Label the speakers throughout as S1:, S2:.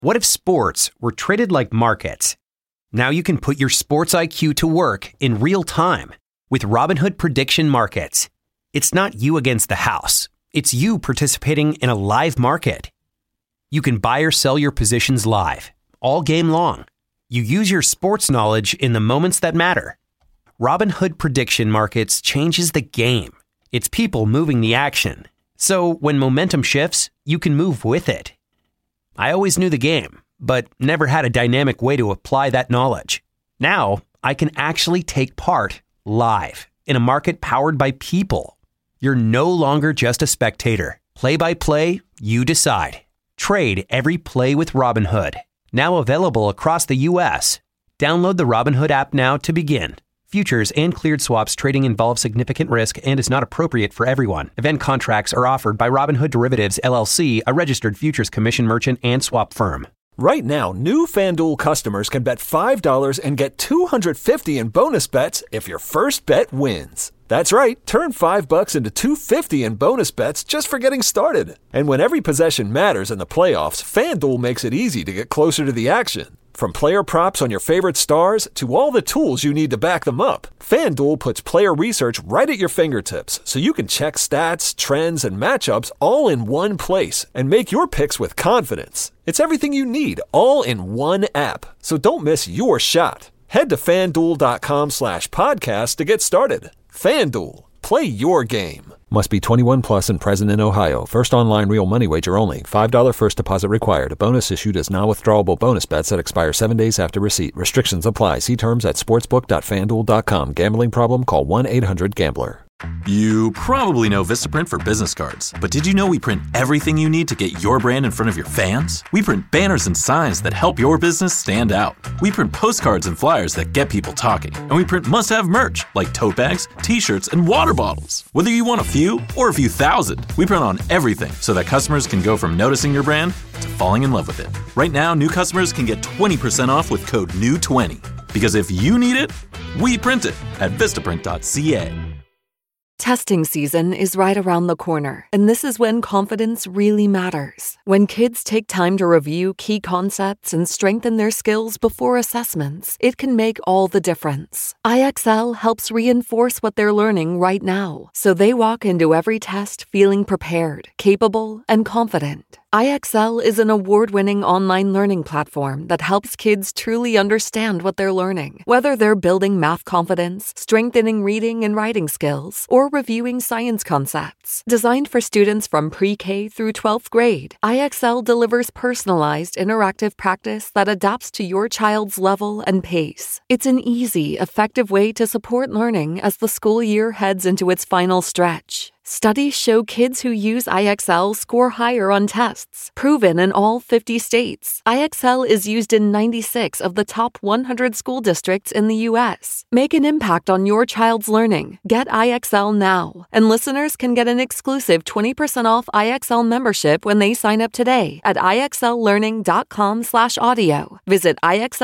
S1: What if sports were traded like markets? Now you can put your sports IQ to work in real time with Robinhood Prediction Markets. It's not you against the house. It's you participating in a live market. You can buy or sell your positions live, all game long. You use your sports knowledge in the moments that matter. Robinhood Prediction Markets changes the game. It's people moving the action. So when momentum shifts, you can move with it. I always knew the game, but never had a dynamic way to apply that knowledge. Now, I can actually take part live in a market powered by people. You're no longer just a spectator. Play by play, you decide. Trade every play with Robinhood. Now available across the U.S. Download the Robinhood app now to begin. Futures and cleared swaps trading involve significant risk and is not appropriate for everyone. Event contracts are offered by Robinhood Derivatives, LLC, a registered futures commission merchant and swap firm.
S2: Right now, new FanDuel customers can bet $5 and get $250 in bonus bets if your first bet wins. That's right, turn $5 into $250 in bonus bets just for getting started. And when every possession matters in the playoffs, FanDuel makes it easy to get closer to the action. From player props on your favorite stars to all the tools you need to back them up, FanDuel puts player research right at your fingertips so you can check stats, trends, and matchups all in one place and make your picks with confidence. It's everything you need all in one app, so don't miss your shot. Head to FanDuel.com/podcast to get started. FanDuel, play your game. Must be 21 plus and present in Ohio. First online real money wager only. $5 first deposit required. A bonus issued as non-withdrawable bonus bets that expire 7 days after receipt. Restrictions apply. See terms at sportsbook.fanduel.com. Gambling problem? Call 1-800-GAMBLER.
S3: You probably know Vistaprint for business cards, but did you know we print everything you need to get your brand in front of your fans? We print banners and signs that help your business stand out. We print postcards and flyers that get people talking. And we print must-have merch like tote bags, t-shirts, and water bottles. Whether you want a few or a few thousand, we print on everything so that customers can go from noticing your brand to falling in love with it. Right now, new customers can get 20% off with code NEW20. Because if you need it, we print it at Vistaprint.ca.
S4: Testing season is right around the corner, and this is when confidence really matters. When kids take time to review key concepts and strengthen their skills before assessments, it can make all the difference. IXL helps reinforce what they're learning right now, so they walk into every test feeling prepared, capable, and confident. IXL is an award-winning online learning platform that helps kids truly understand what they're learning. Whether they're building math confidence, strengthening reading and writing skills, or reviewing science concepts. Designed for students from pre-K through 12th grade, IXL delivers personalized, interactive practice that adapts to your child's level and pace. It's an easy, effective way to support learning as the school year heads into its final stretch. Studies show kids who use IXL score higher on tests, proven in all 50 states. IXL is used in 96 of the top 100 school districts in the U.S. Make an impact on your child's learning. Get IXL now. And listeners can get an exclusive 20% off IXL membership when they sign up today at IXLlearning.com/audio. Visit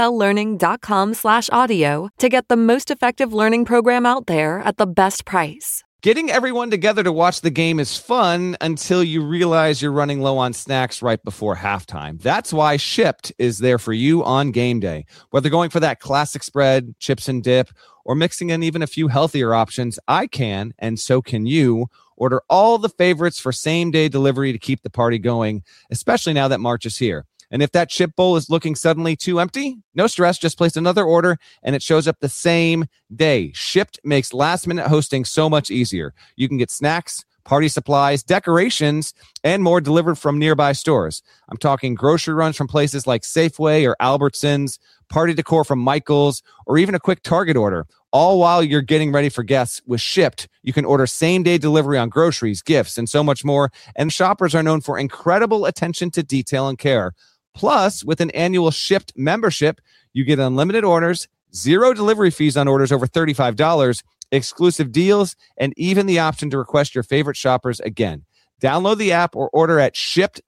S4: IXLlearning.com/audio to get the most effective learning program out there at the best price.
S5: Getting everyone together to watch the game is fun until you realize you're running low on snacks right before halftime. That's why Shipt is there for you on game day. Whether going for that classic spread, chips and dip, or mixing in even a few healthier options, I can, and so can you, order all the favorites for same-day delivery to keep the party going, especially now that March is here. And if that chip bowl is looking suddenly too empty, no stress, just place another order and it shows up the same day. Shipt makes last-minute hosting so much easier. You can get snacks, party supplies, decorations, and more delivered from nearby stores. I'm talking grocery runs from places like Safeway or Albertsons, party decor from Michael's, or even a quick Target order. All while you're getting ready for guests. With Shipt, you can order same-day delivery on groceries, gifts, and so much more. And shoppers are known for incredible attention to detail and care. Plus, with an annual Shipt membership, you get unlimited orders, 0 delivery fees on orders over $35, exclusive deals, and even the option to request your favorite shoppers again. Download the app or order at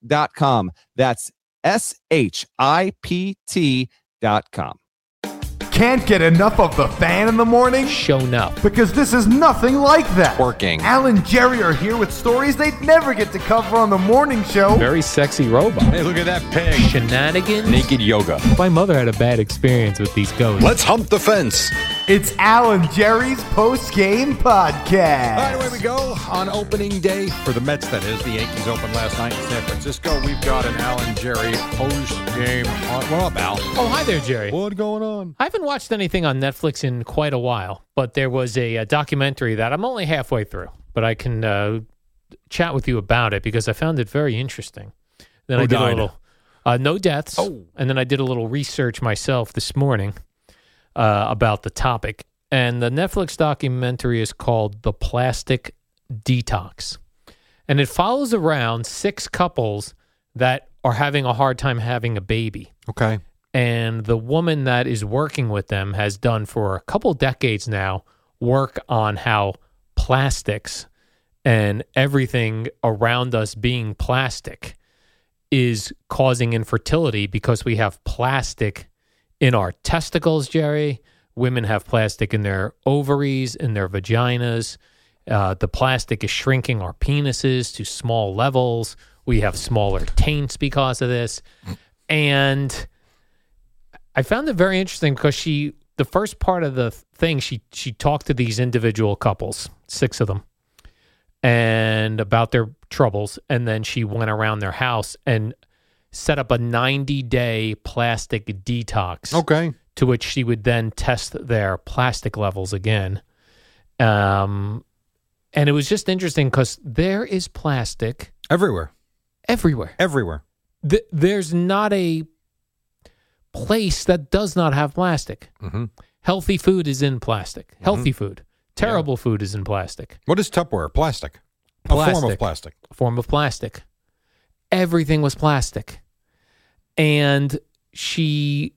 S5: Shipt.com. That's SHIPT.com.
S6: can't get enough of the fan in the morning?
S7: Shown up.
S6: Because this is nothing like that.
S8: Working.
S6: Al and Jerry are here with stories they'd never get to cover on the morning show.
S7: Very sexy robot.
S8: Hey, look at that pig.
S7: Shenanigans.
S8: Naked yoga.
S7: My mother had a bad experience with these ghosts.
S8: Let's hump the fence.
S6: It's Al and Jerry's post-game podcast.
S8: All right, away we go on opening day for the Mets, that is. The Yankees opened last night in San Francisco. We've got an Al and Jerry post-game. What up, Al?
S7: Oh, hi there, Jerry.
S8: What's going on?
S7: I haven't watched anything on Netflix in quite a while, but there was a documentary that I'm only halfway through, but I can chat with you about it because I found it very interesting. Then
S8: Who
S7: I did
S8: died?
S7: a little, no deaths.
S8: Oh.
S7: And then I did a little research myself this morning about the topic. And the Netflix documentary is called The Plastic Detox. And it follows around 6 couples that are having a hard time having a baby.
S8: Okay.
S7: And the woman that is working with them has done for a couple decades now work on how plastics and everything around us being plastic is causing infertility because we have plastic in our testicles, Jerry. Women have plastic in their ovaries, in their vaginas. The plastic is shrinking our penises to small levels. We have smaller taints because of this. And I found it very interesting because the first part of the thing, she talked to these individual couples, 6 of them, and about their troubles. And then she went around their house and set up a 90-day plastic detox.
S8: Okay.
S7: To which she would then test their plastic levels again. And it was just interesting because there is plastic
S8: Everywhere.
S7: everywhere.
S8: Everywhere.
S7: There's not a place that does not have plastic.
S8: Mm-hmm.
S7: Healthy food is in plastic. Healthy food. Terrible food is in plastic.
S8: What is Tupperware? Plastic. A form of plastic.
S7: A form of plastic. Everything was plastic. And she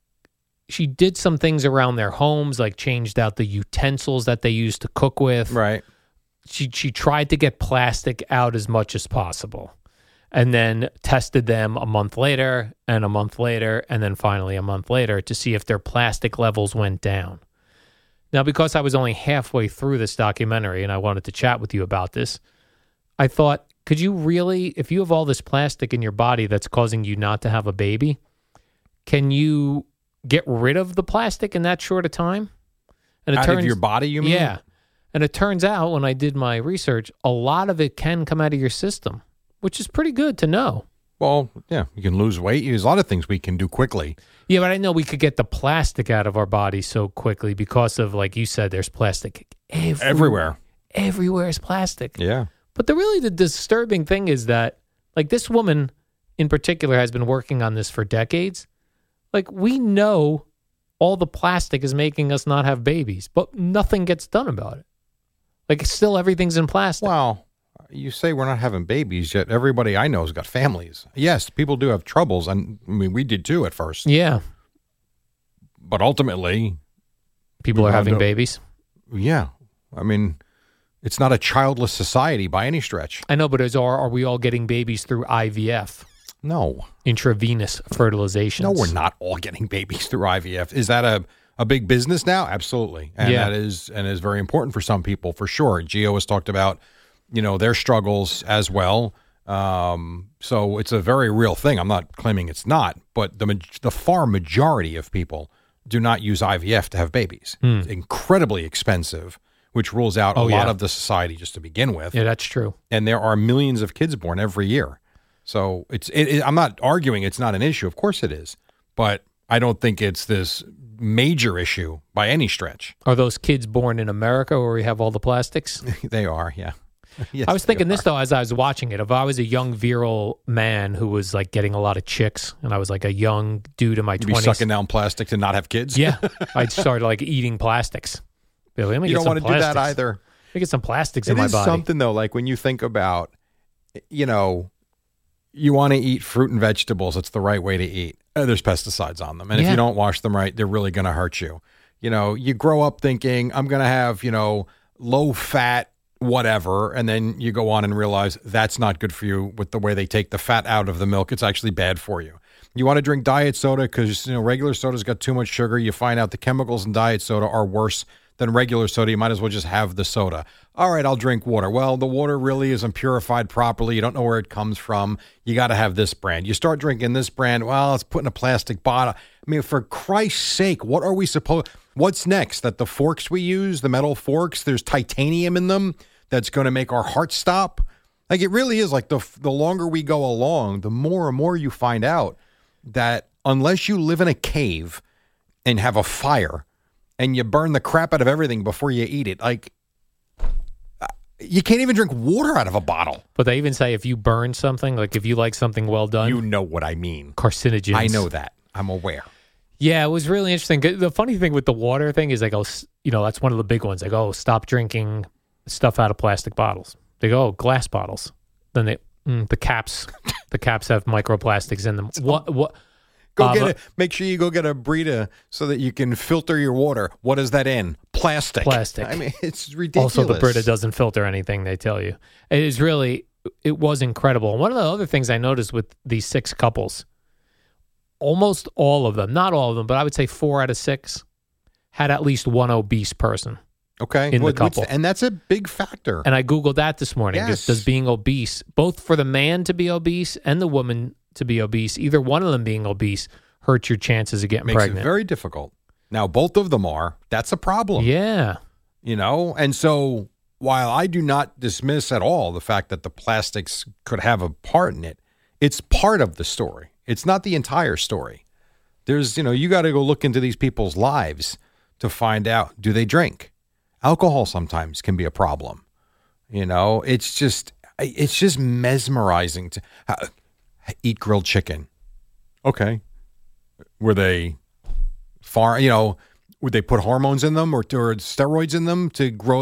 S7: did some things around their homes, like changed out the utensils that they used to cook with.
S8: Right.
S7: She tried to get plastic out as much as possible, and then tested them a month later, and a month later, and then finally a month later to see if their plastic levels went down. Now, because I was only halfway through this documentary and I wanted to chat with you about this, I thought, could you really, if you have all this plastic in your body that's causing you not to have a baby, can you get rid of the plastic in that short a time? And
S8: Out of your body, you mean?
S7: Yeah. And it turns out when I did my research, a lot of it can come out of your system, which is pretty good to know.
S8: Well, yeah, you can lose weight. There's a lot of things we can do quickly.
S7: Yeah, but I know we could get the plastic out of our body so quickly because of, like you said, there's plastic
S8: Everywhere.
S7: Everywhere is plastic.
S8: Yeah.
S7: But the disturbing thing is that, like, this woman in particular has been working on this for decades. Like, we know all the plastic is making us not have babies, but nothing gets done about it. Like, still everything's in plastic.
S8: Well, you say we're not having babies, yet everybody I know has got families. Yes, people do have troubles, and I mean, we did too at first.
S7: Yeah.
S8: But ultimately,
S7: People are having babies.
S8: yeah. I mean, it's not a childless society by any stretch.
S7: I know, but are we all getting babies through IVF?
S8: No.
S7: Intravenous fertilization.
S8: No, we're not all getting babies through IVF. Is that a big business now? Absolutely. And
S7: Yeah.
S8: that is very important for some people, for sure. Gio has talked about, their struggles as well. So it's a very real thing. I'm not claiming it's not, but the far majority of people do not use IVF to have babies. It's incredibly expensive, which rules out a lot of the society just to begin with.
S7: Yeah, that's true.
S8: And there are millions of kids born every year. So I'm not arguing it's not an issue. Of course it is. But I don't think it's this major issue by any stretch.
S7: Are those kids born in America where we have all the plastics?
S8: They are, yeah. Yes,
S7: I was thinking
S8: they
S7: this,
S8: are.
S7: though, as I was watching it. If I was a young virile man who was, like, getting a lot of chicks, and I was, like, a young dude in my
S8: You'd be
S7: 20s.
S8: sucking down plastic to not have kids?
S7: Yeah. I'd start, like, eating plastics. Let me
S8: You
S7: get
S8: don't
S7: some
S8: want to do that
S7: plastics.
S8: either.
S7: Let me get some plastics
S8: It
S7: in my
S8: is
S7: body.
S8: something, though, like when you think about, you want to eat fruit and vegetables, it's the right way to eat. There's pesticides on them. And if
S7: Yeah.
S8: you don't wash them right, they're really going to hurt you. You grow up thinking, I'm going to have, low fat, whatever. And then you go on and realize that's not good for you with the way they take the fat out of the milk. It's actually bad for you. You want to drink diet soda because regular soda's got too much sugar. You find out the chemicals in diet soda are worse than regular soda. You might as well just have the soda. All right, I'll drink water. Well, the water really isn't purified properly. You don't know where it comes from. You got to have this brand. You start drinking this brand. Well, it's put in a plastic bottle. I mean, for Christ's sake, what are we supposed? What's next? That the forks we use, the metal forks, there's titanium in them that's going to make our heart stop. Like it really is. Like the longer we go along, the more and more you find out that unless you live in a cave and have a fire and you burn the crap out of everything before you eat it, like you can't even drink water out of a bottle.
S7: But they even say if you burn something, like if you like something well done.
S8: You know what I mean.
S7: Carcinogens.
S8: I know that. I'm aware.
S7: Yeah, it was really interesting. The funny thing with the water thing is they go, that's one of the big ones. They go, stop drinking stuff out of plastic bottles. They go, glass bottles. Then the caps have microplastics in them. Make sure you go get a Brita so that you can filter your water. What is that in? Plastic.
S8: I mean, it's ridiculous.
S7: Also, the Brita doesn't filter anything, they tell you. It was incredible. One of the other things I noticed with these 6 couples, almost all of them, not all of them, but I would say 4 out of 6 had at least one obese person.
S8: Okay.
S7: In the couple.
S8: And that's a big factor.
S7: And I Googled that this morning.
S8: Yes.
S7: Does being obese, both for the man to be obese and the woman to be obese, either one of them being obese, hurt your chances of getting pregnant?
S8: Makes it very difficult. Now, both of them are. That's a problem.
S7: Yeah.
S8: And so while I do not dismiss at all the fact that the plastics could have a part in it, it's part of the story. It's not the entire story. There's, you got to go look into these people's lives to find out, do they drink? Alcohol sometimes can be a problem. It's just mesmerizing to eat grilled chicken. Okay. Were they would they put hormones in them or steroids in them to grow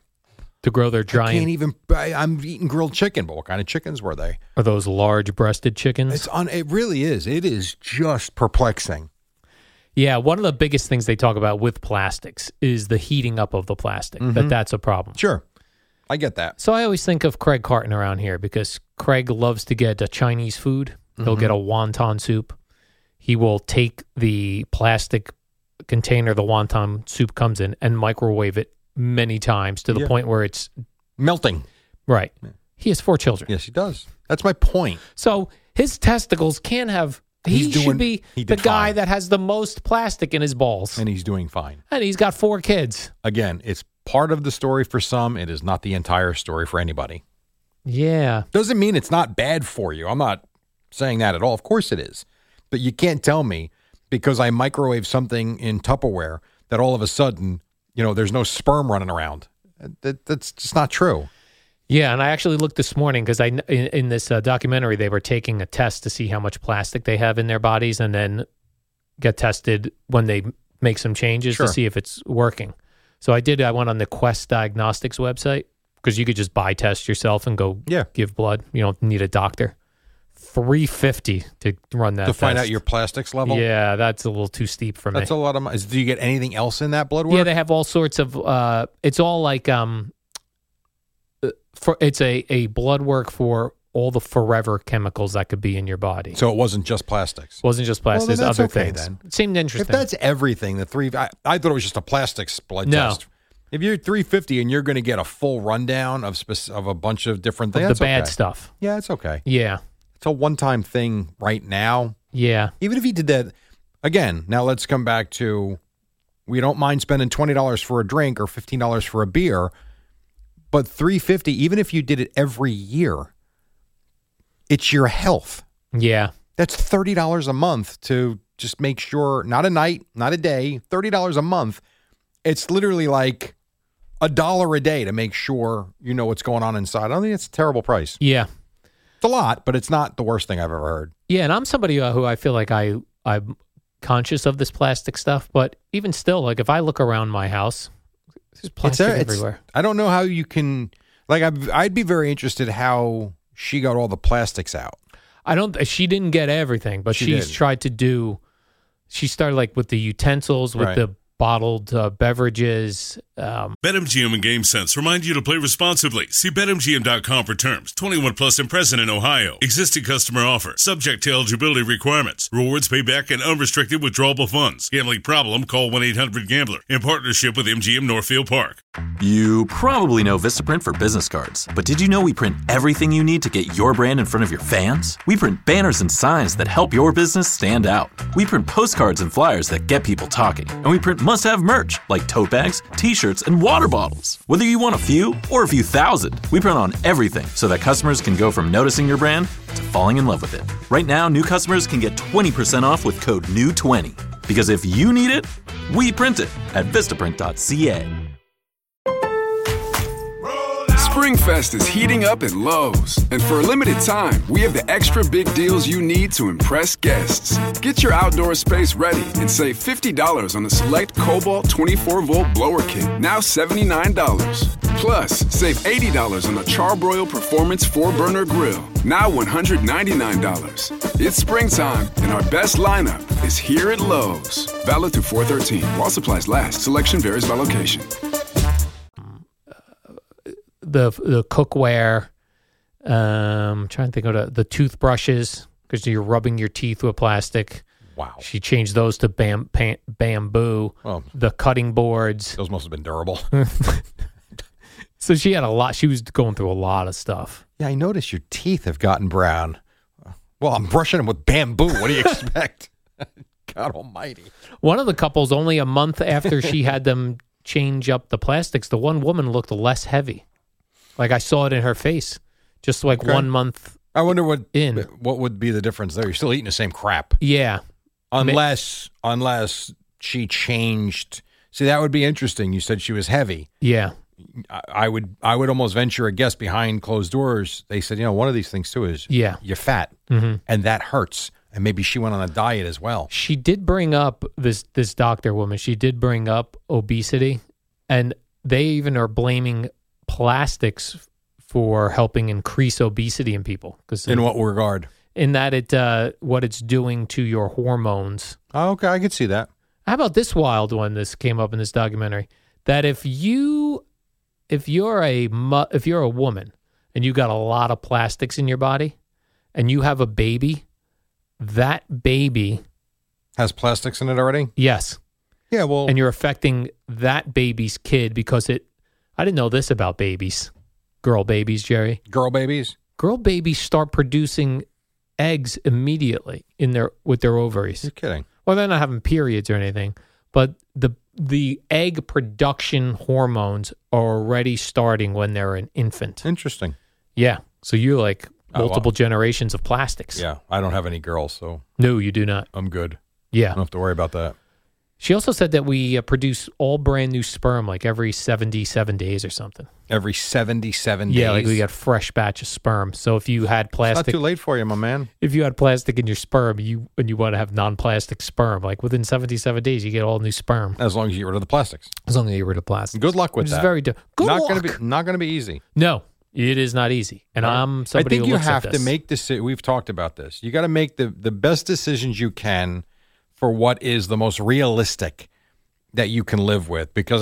S8: their giant? I'm eating grilled chicken, but what kind of chickens were they?
S7: Are those large breasted chickens?
S8: It really is. It is just perplexing.
S7: Yeah, one of the biggest things they talk about with plastics is the heating up of the plastic, that's a problem.
S8: Sure. I get that.
S7: So I always think of Craig Carton around here because Craig loves to get Chinese food. He'll get a wonton soup. He will take the plastic container the wonton soup comes in and microwave it many times to the point where it's
S8: melting.
S7: Right. Yeah. He has 4 children.
S8: Yes, he does. That's my point.
S7: So his testicles can't have... He should be the guy that has the most plastic in his balls.
S8: And he's doing fine.
S7: And he's got 4 kids.
S8: Again, it's part of the story for some. It is not the entire story for anybody.
S7: Yeah.
S8: Doesn't mean it's not bad for you. I'm not saying that at all. Of course it is. But you can't tell me because I microwave something in Tupperware that all of a sudden, there's no sperm running around. That's just not true.
S7: Yeah, and I actually looked this morning because in this documentary, they were taking a test to see how much plastic they have in their bodies and then get tested when they make some changes to see if it's working. So I went on the Quest Diagnostics website because you could just buy test yourself and go give blood. You don't need a doctor. $350 to run that
S8: to
S7: test.
S8: Find out your plastics level?
S7: Yeah, that's a little too steep for me.
S8: That's a lot of money. Do you get anything else in that blood work?
S7: Yeah, they have all sorts of it's all like it's a blood work for all the forever chemicals that could be in your body.
S8: So it wasn't just plastics.
S7: Wasn't just plastics.
S8: Well,
S7: other
S8: okay,
S7: things.
S8: Then.
S7: It seemed interesting.
S8: If that's everything, I thought it was just a plastics blood test. If you're $350 and you're going to get a full rundown of a bunch of different things,
S7: the bad stuff.
S8: Yeah, it's okay.
S7: Yeah,
S8: it's a one-time thing right now.
S7: Yeah,
S8: even if you did that again. Now let's come back to we don't mind spending $20 for a drink or $15 for a beer. But $350, even if you did it every year, it's your health.
S7: Yeah.
S8: That's $30 a month to just make sure, not a night, not a day, $30 a month. It's literally like $1 a day to make sure you know what's going on inside. I don't think it's a terrible price.
S7: Yeah.
S8: It's a lot, but it's not the worst thing I've ever heard.
S7: Yeah, and I'm somebody who I feel like I'm conscious of this plastic stuff, but even still, like if I look around my house, there's plastic everywhere.
S8: I don't know how you can, I'd be very interested how she got all the plastics out.
S7: She didn't get everything, but she's tried to do, she started like with the utensils, with bottled beverages.
S9: BetMGM and GameSense remind you to play responsibly. See BetMGM.com for terms. 21 plus and present in Ohio. Existing customer offer. Subject to eligibility requirements. Rewards payback and unrestricted withdrawable funds. Gambling problem? Call 1-800-GAMBLER. In partnership with MGM Northfield Park.
S3: You probably know Vistaprint for business cards, but did you know we print everything you need to get your brand in front of your fans? We print banners and signs that help your business stand out. We print postcards and flyers that get people talking. And we print must-have merch like tote bags, t-shirts, and water bottles. Whether you want a few or a few thousand, we print on everything so that customers can go from noticing your brand to falling in love with it. Right now, new customers can get 20% off with code NEW20. Because if you need it, we print it at Vistaprint.ca.
S10: SpringFest is heating up at Lowe's. And for a limited time, we have the extra big deals you need to impress guests. Get your outdoor space ready and save $50 on the select Cobalt 24-volt blower kit, now $79. Plus, save $80 on the Charbroil Performance 4-burner grill, now $199. It's springtime, and our best lineup is here at Lowe's. Valid through 4/13. While supplies last. Selection varies by location.
S7: The cookware, trying to think of the toothbrushes, because you're rubbing your teeth with plastic.
S8: Wow.
S7: She changed those to bamboo.
S8: Well,
S7: the cutting boards.
S8: Those must have been durable.
S7: So she had a lot. She was going through a lot of stuff.
S8: Yeah, I noticed your teeth have gotten brown. Well, I'm brushing them with bamboo. What do you expect? God almighty.
S7: One of the couples, only a month after she had them change up the plastics, the one woman looked less heavy. Like I saw it in her face, just like 1 month.
S8: I wonder what
S7: what
S8: would be the difference there. You're still eating the same crap.
S7: Yeah,
S8: unless she changed. See, that would be interesting. You said she was heavy.
S7: Yeah,
S8: I would almost venture a guess behind closed doors. They said, one of these things too is you're fat, and that hurts. And maybe she went on a diet as well.
S7: She did bring up this doctor woman. She did bring up obesity, and they even are blaming plastics for helping increase obesity in people.
S8: In what regard?
S7: In that what it's doing to your hormones.
S8: Oh, okay, I could see that.
S7: How about this wild one? This came up in this documentary. That if you're a woman and you got a lot of plastics in your body, and you have a baby, that baby
S8: has plastics in it already.
S7: Yes.
S8: Yeah. Well,
S7: and you're affecting that baby's kid because I didn't know this about babies. Girl babies, Jerry.
S8: Girl babies
S7: start producing eggs immediately with their ovaries.
S8: You're kidding.
S7: Well, they're not having periods or anything, but the egg production hormones are already starting when they're an infant.
S8: Interesting.
S7: Yeah. So you're like multiple generations of plastics.
S8: Yeah. I don't have any girls, so.
S7: No, you do not.
S8: I'm good.
S7: Yeah.
S8: I don't have to worry about that.
S7: She also said that we produce all brand new sperm like every 77 days or something.
S8: Every 77 days?
S7: Yeah, like we got a fresh batch of sperm. So if you had plastic...
S8: It's not too late for you, my man.
S7: If you had plastic in your sperm and you want to have non-plastic sperm, like within 77 days, you get all new sperm.
S8: As long as you get rid of the plastics.
S7: As long as you get rid of plastic.
S8: Good luck with that.
S7: It's very good luck.
S8: Not going to be easy.
S7: No, it is not easy. And I'm somebody who looks at this.
S8: I think you have to make this. We've talked about this. You got to make the best decisions you can for what is the most realistic that you can live with, because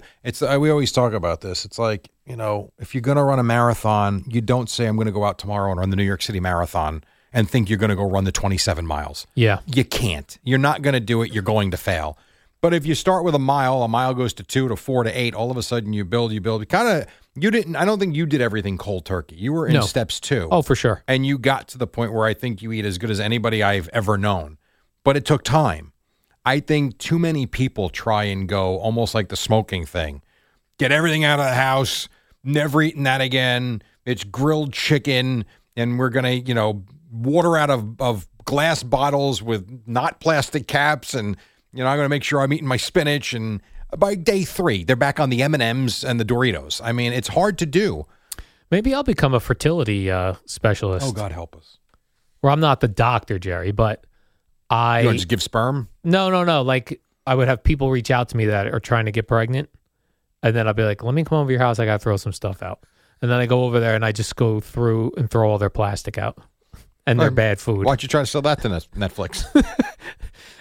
S8: we always talk about this. It's like, if you're going to run a marathon, you don't say, I'm going to go out tomorrow and run the New York City Marathon and think you're going to go run the 27 miles.
S7: Yeah.
S8: You can't. You're not going to do it. You're going to fail. But if you start with a mile goes to 2 to 4 to 8, all of a sudden you build. I don't think you did everything cold turkey. You were in steps too.
S7: Oh, for sure.
S8: And you got to the point where I think you eat as good as anybody I've ever known. But it took time. I think too many people try and go almost like the smoking thing. Get everything out of the house, never eating that again. It's grilled chicken, and we're going to, water out of glass bottles with not plastic caps, and, I'm going to make sure I'm eating my spinach. And by day 3, they're back on the M&Ms and the Doritos. I mean, it's hard to do.
S7: Maybe I'll become a fertility specialist.
S8: Oh, God help us.
S7: Well, I'm not the doctor, Jerry, but
S8: You want to just give sperm?
S7: No. Like, I would have people reach out to me that are trying to get pregnant, and then I'll be like, let me come over to your house. I got to throw some stuff out. And then I go over there, and I just go through and throw all their plastic out and their bad food.
S8: Why don't you try to sell that to Netflix?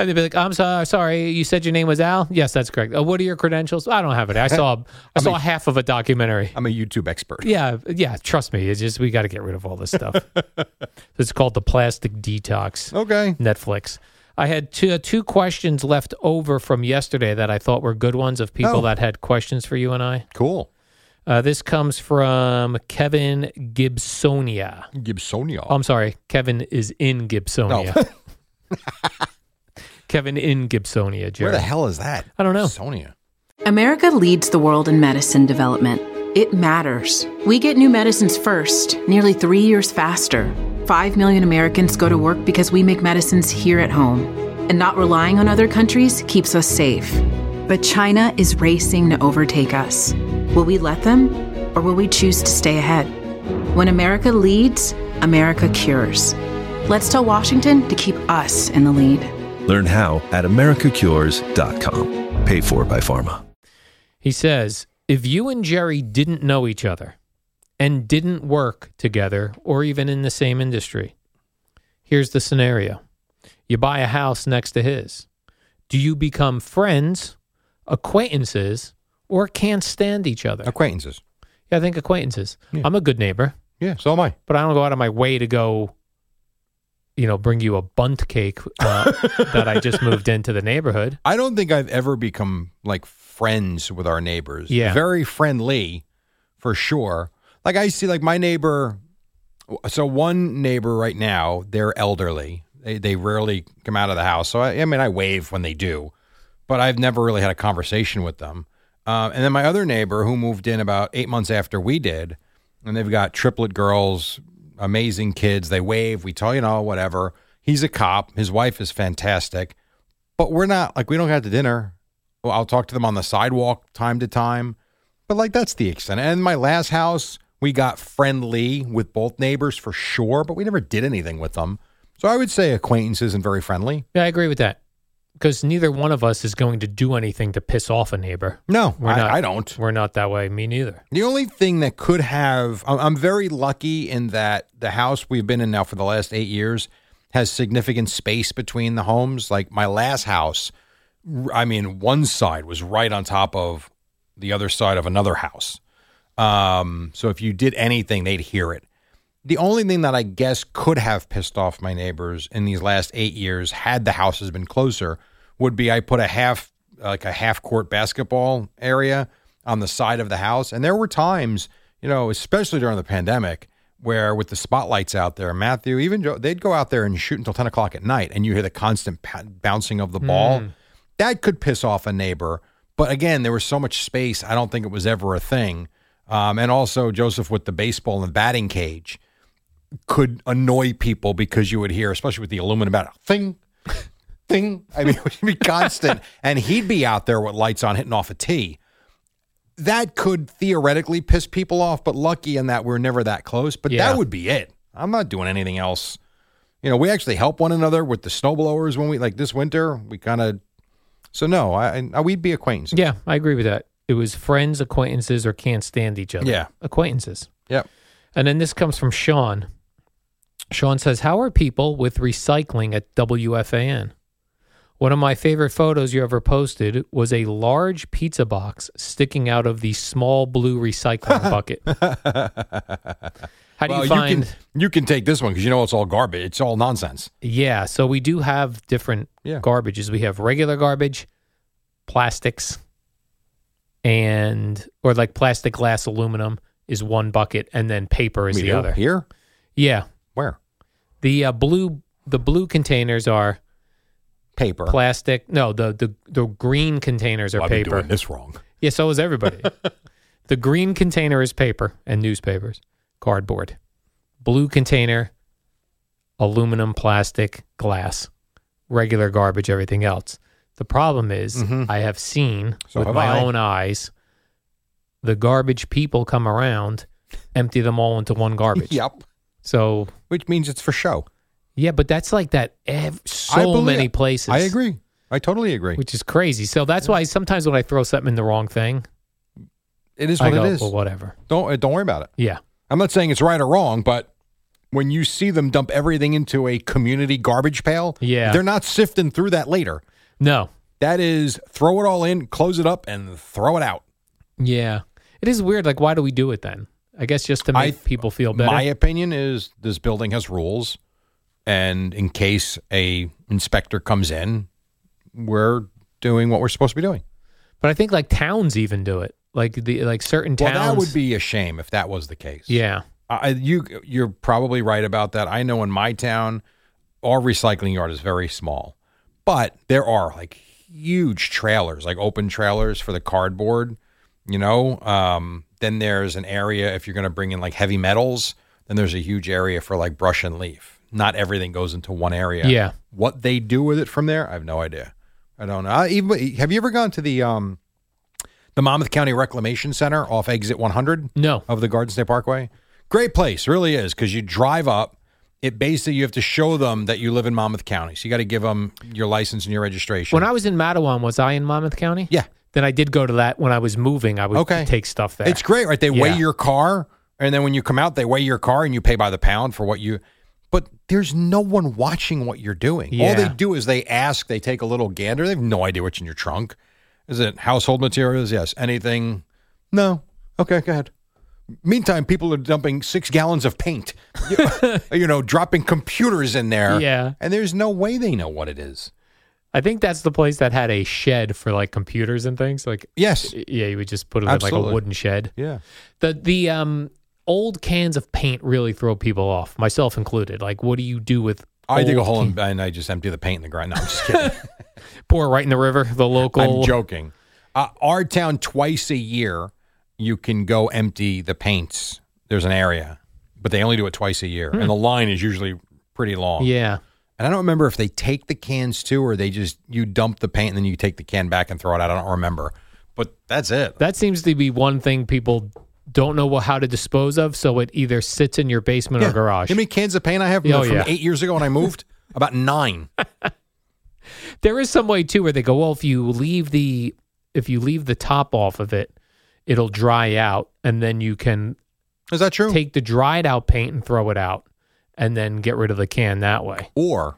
S7: And they'd be like, I'm sorry, you said your name was Al? Yes, that's correct. What are your credentials? I don't have it. I saw half of a documentary.
S8: I'm a YouTube expert.
S7: Yeah, trust me. It's just we got to get rid of all this stuff. It's called The Plastic Detox.
S8: Okay.
S7: Netflix. I had two questions left over from yesterday that I thought were good ones of people that had questions for you and I.
S8: Cool.
S7: This comes from Kevin Gibsonia.
S8: Gibsonia.
S7: Oh, I'm sorry. Kevin is in Gibsonia.
S8: No.
S7: Kevin in Gibsonia, Jerry.
S8: Where the hell is that?
S7: I don't know.
S8: Gibsonia.
S11: America leads the world in medicine development. It matters. We get new medicines first, nearly 3 years faster. 5 million Americans go to work because we make medicines here at home. And not relying on other countries keeps us safe. But China is racing to overtake us. Will we let them, or will we choose to stay ahead? When America leads, America cures. Let's tell Washington to keep us in the lead.
S12: Learn how at americacures.com. Paid for by pharma.
S7: He says, if you and Jerry didn't know each other and didn't work together or even in the same industry, here's the scenario. You buy a house next to his. Do you become friends, acquaintances, or can't stand each other?
S8: Acquaintances.
S7: Yeah, I think acquaintances.
S8: Yeah.
S7: I'm a good neighbor.
S8: Yeah, so am I.
S7: But I don't go out of my way to go, bring you a bundt cake that I just moved into the neighborhood.
S8: I don't think I've ever become like friends with our neighbors.
S7: Yeah.
S8: Very friendly, for sure. Like I see like my neighbor. So one neighbor right now, they're elderly. They rarely come out of the house. So I wave when they do, but I've never really had a conversation with them. And then my other neighbor who moved in about 8 months after we did, and they've got triplet girls, amazing kids. They wave, we tell, whatever. He's a cop. His wife is fantastic, but we're not like, we don't go out to dinner. Well, I'll talk to them on the sidewalk time to time, but like, that's the extent. And my last house, we got friendly with both neighbors for sure, but we never did anything with them. So I would say acquaintances and very friendly.
S7: Yeah, I agree with that. Because neither one of us is going to do anything to piss off a neighbor.
S8: No, I don't.
S7: We're not that way. Me neither.
S8: The only thing that could have, I'm very lucky in that the house we've been in now for the last 8 years has significant space between the homes. Like my last house, one side was right on top of the other side of another house. So if you did anything, they'd hear it. The only thing that I guess could have pissed off my neighbors in these last 8 years, had the houses been closer, would be I put a half court basketball area on the side of the house. And there were times, especially during the pandemic, where with the spotlights out there, Matthew, even Joe, they'd go out there and shoot until 10 o'clock at night, and you hear the constant bouncing of the ball. That could piss off a neighbor. But again, there was so much space, I don't think it was ever a thing. And also Joseph with the baseball and batting cage could annoy people because you would hear, especially with the aluminum bat, thing. I mean, it would be constant. And he'd be out there with lights on hitting off a tee. That could theoretically piss people off, but lucky in that we're never that close. But that would be it. I'm not doing anything else. We actually help one another with the snowblowers when we, like this winter, we kind of, so no, we'd be acquaintances.
S7: Yeah, I agree with that. It was friends, acquaintances, or can't stand each other.
S8: Yeah.
S7: Acquaintances.
S8: Yep.
S7: And then this comes from Sean. Sean says, how are people with recycling at WFAN? One of my favorite photos you ever posted was a large pizza box sticking out of the small blue recycling bucket. How do you find...
S8: You can take this one because it's all garbage. It's all nonsense.
S7: Yeah, so we do have different garbages. We have regular garbage, plastics, or like plastic, glass, aluminum is one bucket, and then paper is the other.
S8: Here?
S7: Yeah.
S8: Where?
S7: The blue containers are
S8: paper.
S7: Plastic. No, the green containers are
S8: I've
S7: paper.
S8: been doing this wrong.
S7: Yeah, so is everybody. The green container is paper and newspapers, cardboard. Blue container, aluminum, plastic, glass, regular garbage, everything else. The problem is I have seen with my own eyes the garbage people come around, empty them all into one garbage.
S8: Yep.
S7: So,
S8: which means it's for show.
S7: Yeah, but that's like that so many places.
S8: I agree. I totally agree.
S7: Which is crazy. So that's why sometimes when I throw something in the wrong thing,
S8: it is what it is.
S7: Well, whatever.
S8: Don't worry about it.
S7: Yeah.
S8: I'm not saying it's right or wrong, but when you see them dump everything into a community garbage pail, they're not sifting through that later.
S7: No.
S8: That is throw it all in, close it up, and throw it out.
S7: Yeah. It is weird. Like, why do we do it then? I guess just to make people feel better.
S8: My opinion is this building has rules, and in case a inspector comes in, we're doing what we're supposed to be doing.
S7: But I think like towns even do it. Like certain towns.
S8: Well, that would be a shame if that was the case.
S7: Yeah.
S8: You're probably right about that. I know in my town, our recycling yard is very small, but there are like huge trailers, like open trailers for the cardboard, Then there's an area if you're going to bring in like heavy metals, then there's a huge area for like brush and leaf. Not everything goes into one area.
S7: Yeah.
S8: What they do with it from there, I have no idea. I don't know. Have you ever gone to the Monmouth County Reclamation Center off Exit 100?
S7: No.
S8: Of the Garden State Parkway? Great place, really is, because you drive up. It basically, you have to show them that you live in Monmouth County. So you got to give them your license and your registration.
S7: When I was in Matawan, was I in Monmouth County?
S8: Yeah.
S7: Then I did go to that when I was moving. I would take stuff there.
S8: It's great, right? They weigh your car, and then when you come out, they weigh your car, and you pay by the pound for what you... But there's no one watching what you're doing.
S7: Yeah.
S8: All they do is they ask, they take a little gander. They have no idea what's in your trunk. Is it household materials? Yes. Anything? No. Okay, go ahead. Meantime, people are dumping 6 gallons of paint, dropping computers in there.
S7: Yeah.
S8: And there's no way they know what it is.
S7: I think that's the place that had a shed for like computers and things. Like,
S8: yes.
S7: Yeah, you would just put it in like a wooden shed.
S8: Yeah.
S7: The old cans of paint really throw people off, myself included. Like, what do you do with
S8: I dig a hole and I just empty the paint in the ground. No, I'm just kidding.
S7: Pour it right in the river, the local.
S8: I'm joking. Our town, twice a year, you can go empty the paints. There's an area, but they only do it twice a year. And the line is usually pretty long.
S7: Yeah.
S8: And I don't remember if they take the cans too, or you dump the paint and then you take the can back and throw it out. I don't remember. But that's it.
S7: That seems to be one thing people don't know how to dispose of, so it either sits in your basement or garage.
S8: How many cans of paint I have from 8 years ago when I moved? About 9.
S7: There is some way too where they go, well, if you leave the top off of it, it'll dry out, and then you can.
S8: Is that true?
S7: Take the dried out paint and throw it out, and then get rid of the can that way.
S8: Or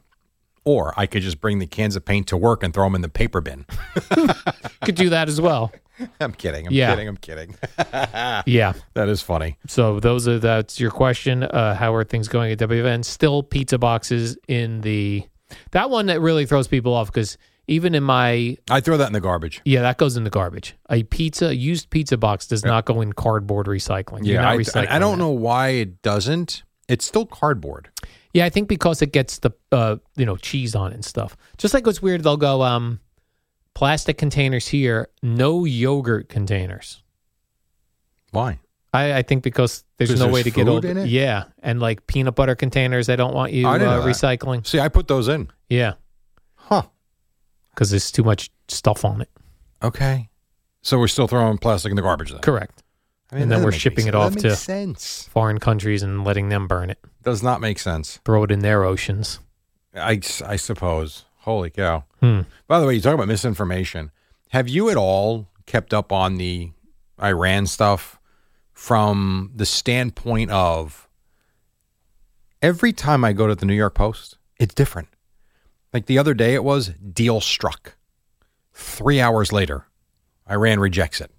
S8: I could just bring the cans of paint to work and throw them in the paper bin.
S7: Could do that as well.
S8: I'm kidding. I'm kidding.
S7: Yeah.
S8: That is funny.
S7: So that's your question. How are things going at WFN? Still pizza boxes in that one that really throws people off, because even in I
S8: throw that in the garbage.
S7: Yeah, that goes in the garbage. A used pizza box does not go in cardboard recycling.
S8: Yeah,
S7: You're not recycling
S8: I don't know why it doesn't. It's still cardboard.
S7: Yeah, I think because it gets the cheese on it and stuff. Just like what's weird, they'll go plastic containers here, no yogurt containers.
S8: Why?
S7: I think because there's no way to get old.
S8: In it?
S7: Yeah, and like peanut butter containers, they don't want you recycling.
S8: See, I put those in.
S7: Yeah.
S8: Huh.
S7: Because there's too much stuff on it.
S8: Okay. So we're still throwing plastic in the garbage then?
S7: Correct. And then we're shipping it off to
S8: foreign
S7: countries and letting them burn it.
S8: Does not make sense.
S7: Throw it in their oceans.
S8: I suppose. Holy cow. By the way, you talk about misinformation. Have you at all kept up on the Iran stuff from the standpoint of every time I go to the New York Post, it's different. Like the other day it was deal struck. 3 hours later, Iran rejects it.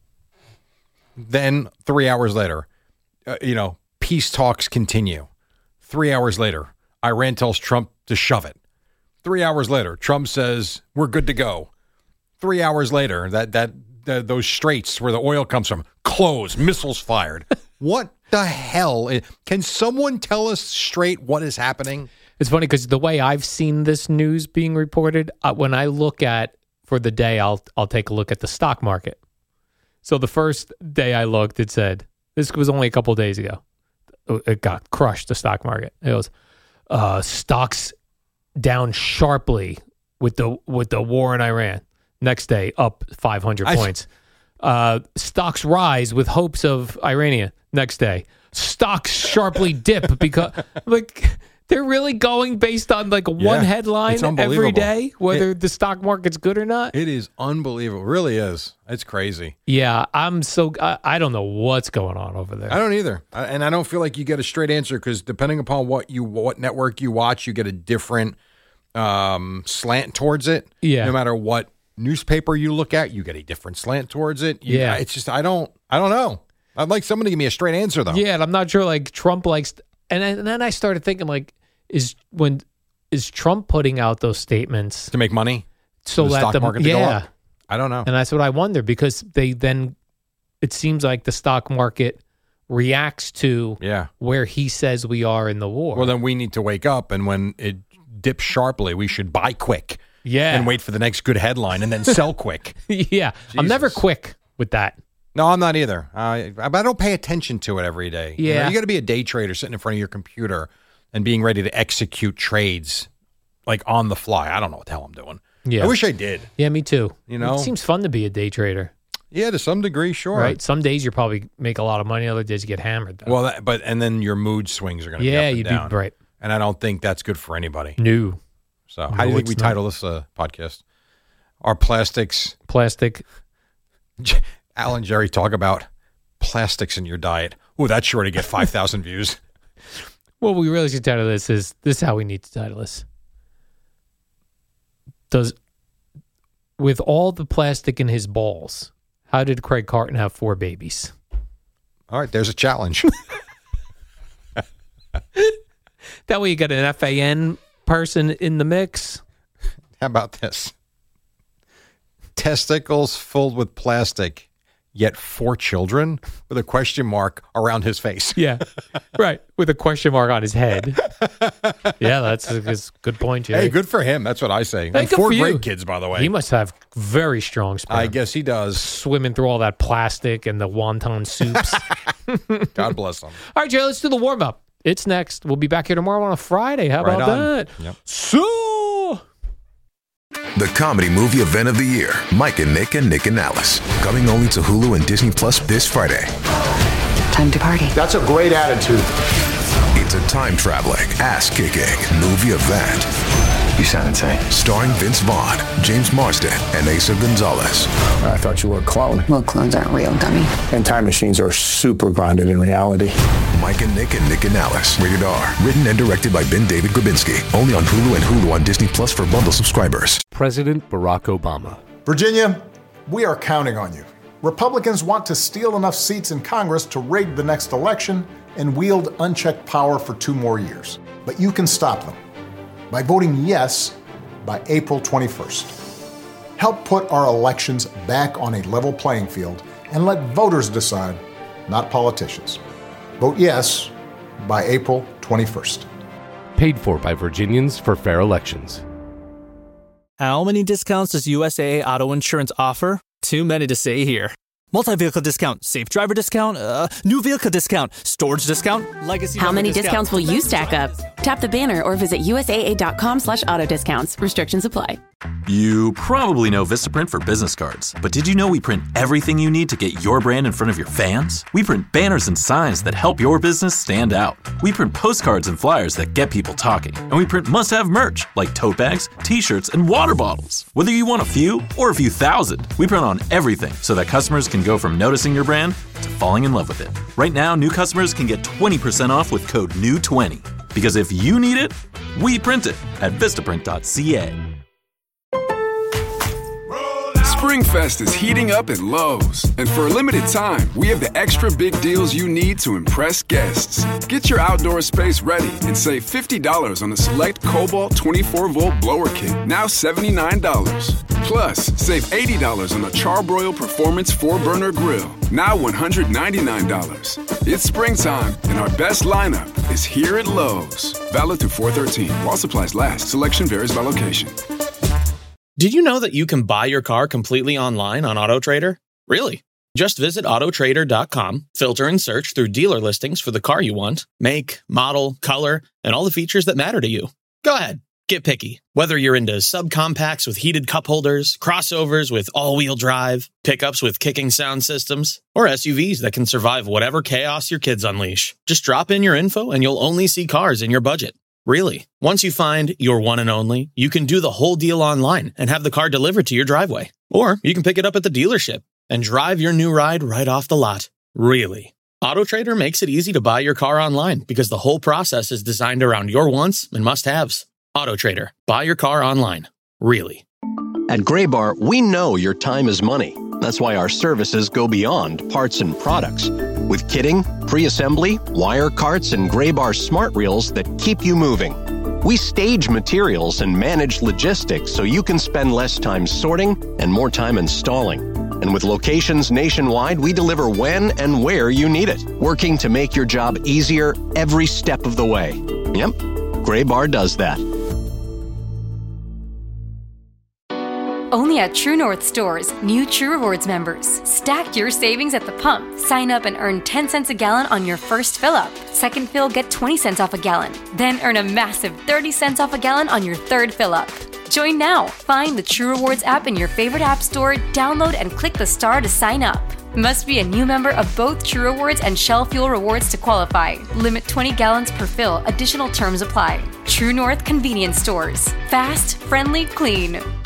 S8: Then 3 hours later, peace talks continue. 3 hours later, Iran tells Trump to shove it. 3 hours later, Trump says, we're good to go. 3 hours later, those straits where the oil comes from, closed, missiles fired. What the hell? Can someone tell us straight what is happening?
S7: It's funny because the way I've seen this news being reported, when I look at, for the day, I'll take a look at the stock market. So the first day I looked, it said, this was only a couple of days ago, it got crushed, the stock market. It was stocks down sharply with the war in Iran. Next day, up 500 points. Stocks rise with hopes of Iranian. Next day, stocks sharply dip because They're really going based on like one headline every day, whether the stock market's good or not.
S8: It is unbelievable. It really is. It's crazy.
S7: Yeah, I don't know what's going on over there.
S8: I don't either. And I don't feel like you get a straight answer because depending upon what network you watch, you get a different slant towards it.
S7: Yeah.
S8: No matter what newspaper you look at, you get a different slant towards it. It's just I don't know. I'd like someone to give me a straight answer though.
S7: Yeah, and I'm not sure like Trump likes. And then I started thinking, like, is Trump putting out those statements
S8: to make money,
S7: so
S8: the
S7: that
S8: stock market to go up? I don't know,
S7: and that's what I wonder because it seems like the stock market reacts to where he says we are in the war.
S8: Well, then we need to wake up, and when it dips sharply, we should buy quick, and wait for the next good headline, and then sell quick.
S7: Yeah, Jesus. I'm never quick with that.
S8: No, I'm not either. But I don't pay attention to it every day.
S7: Yeah.
S8: You got to be a day trader sitting in front of your computer and being ready to execute trades like on the fly. I don't know what the hell I'm doing.
S7: Yeah.
S8: I wish I did.
S7: Yeah, me too.
S8: It
S7: seems fun to be a day trader.
S8: Yeah, to some degree, sure.
S7: Right. Some days you probably make a lot of money. Other days you get hammered. Though.
S8: Well, and then your mood swings are going to be up and down.
S7: do right.
S8: And I don't think that's good for anybody.
S7: No.
S8: So how do you think we title this podcast? Our plastics.
S7: Plastic.
S8: Al and Jerry talk about plastics in your diet. Ooh, that's sure to get 5,000 views.
S7: What we really should title this is how we need to title this. With all the plastic in his balls, how did Craig Carton have 4 babies?
S8: All right, there's a challenge.
S7: That way you got an FAN person in the mix.
S8: How about this? Testicles filled with plastic, yet 4 children with a question mark around his face.
S7: Yeah, right. With a question mark on his head. Yeah, that's a good point, Jay.
S8: Hey, good for him. That's what I say.
S7: Hey,
S8: and 4 great kids, by the way.
S7: He must have very strong sperm.
S8: I guess he does.
S7: Swimming through all that plastic and the wonton soups.
S8: God bless him.
S7: All right, Jay, let's do the warm-up. It's next. We'll be back here tomorrow on a Friday. How about that?
S8: Yep.
S7: So...
S13: The comedy movie event of the year, Mike and Nick and Alice. Coming only to Hulu and Disney Plus this Friday.
S14: Time to party.
S15: That's a great attitude.
S13: It's a time-traveling, ass-kicking movie event.
S15: You sound insane.
S13: Starring Vince Vaughn, James Marsden, and Asa Gonzalez.
S15: I thought you were a clone.
S14: Well, clones aren't real, dummy.
S15: And time machines are super grounded in reality.
S13: Mike and Nick and Alice. Rated R. Written and directed by Ben David Grabinski. Only on Hulu and Hulu on Disney Plus for bundle subscribers.
S16: President Barack Obama.
S17: Virginia, we are counting on you. Republicans want to steal enough seats in Congress to rig the next election and wield unchecked power for 2 more years. But you can stop them by voting yes by April 21st. Help put our elections back on a level playing field and let voters decide, not politicians. Vote yes by April 21st.
S16: Paid for by Virginians for Fair Elections.
S18: How many discounts does USAA Auto Insurance offer? Too many to say here. Multi-vehicle discount, safe driver discount, new vehicle discount, storage discount, legacy.
S19: How many discounts will you stack up? Tap the banner or visit USAA.com/auto discounts. Restrictions apply.
S3: You probably know Vistaprint for business cards, but did you know we print everything you need to get your brand in front of your fans? We print banners and signs that help your business stand out. We print postcards and flyers that get people talking. And we print must-have merch like tote bags, t-shirts, and water bottles. Whether you want a few or a few thousand, we print on everything so that customers can go from noticing your brand to falling in love with it. Right now, new customers can get 20% off with code NEW20. Because if you need it, we print it at Vistaprint.ca.
S10: SpringFest is heating up at Lowe's. And for a limited time, we have the extra big deals you need to impress guests. Get your outdoor space ready and save $50 on a select Cobalt 24-volt blower kit, now $79. Plus, save $80 on the Charbroil Performance 4-burner grill, now $199. It's springtime, and our best lineup is here at Lowe's. Valid through 4/13. While supplies last. Selection varies by location.
S20: Did you know that you can buy your car completely online on AutoTrader? Really? Just visit autotrader.com, filter and search through dealer listings for the car you want, make, model, color, and all the features that matter to you. Go ahead, get picky. Whether you're into subcompacts with heated cup holders, crossovers with all-wheel drive, pickups with kicking sound systems, or SUVs that can survive whatever chaos your kids unleash. Just drop in your info and you'll only see cars in your budget. Really. Once you find your one and only, you can do the whole deal online and have the car delivered to your driveway. Or you can pick it up at the dealership and drive your new ride right off the lot. Really. AutoTrader makes it easy to buy your car online because the whole process is designed around your wants and must-haves. AutoTrader. Buy your car online. Really.
S21: At Graybar, we know your time is money. That's why our services go beyond parts and products. With kitting, pre-assembly, wire carts, and Graybar smart reels that keep you moving. We stage materials and manage logistics so you can spend less time sorting and more time installing. And with locations nationwide, we deliver when and where you need it, working to make your job easier every step of the way. Yep, Graybar does that.
S22: Only at True North stores, new True Rewards members. Stack your savings at the pump. Sign up and earn 10 cents a gallon on your first fill-up. Second fill, get 20 cents off a gallon. Then earn a massive 30 cents off a gallon on your third fill-up. Join now. Find the True Rewards app in your favorite app store, download and click the star to sign up. Must be a new member of both True Rewards and Shell Fuel Rewards to qualify. Limit 20 gallons per fill. Additional terms apply. True North Convenience Stores. Fast, friendly, clean.